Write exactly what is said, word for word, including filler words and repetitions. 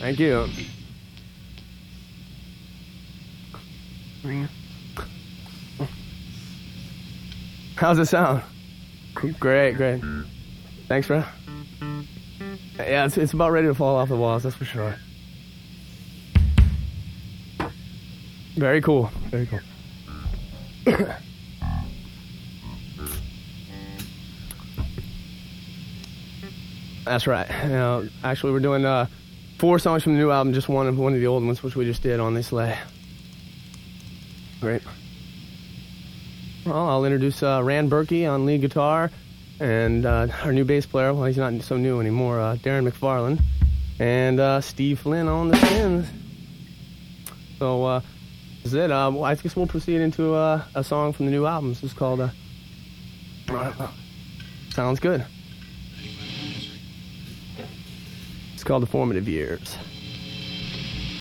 Thank you. How's it sound? Great, great. Thanks, bro. Yeah, it's, it's about ready to fall off the walls, that's for sure. Very cool, very cool. That's right. You know, actually, we're doing uh, four songs from the new album, just one of one of the old ones, which we just did on this lay. Great. Well, I'll introduce uh, Rand Berkey on lead guitar, and uh, our new bass player. Well, he's not so new anymore. Uh, Darren McFarland, and uh, Steve Flynn on the skins. So uh, this is it. Uh, well, I guess we'll proceed into uh, a song from the new album. This is called. Uh, sounds good. It's called The Formative Years.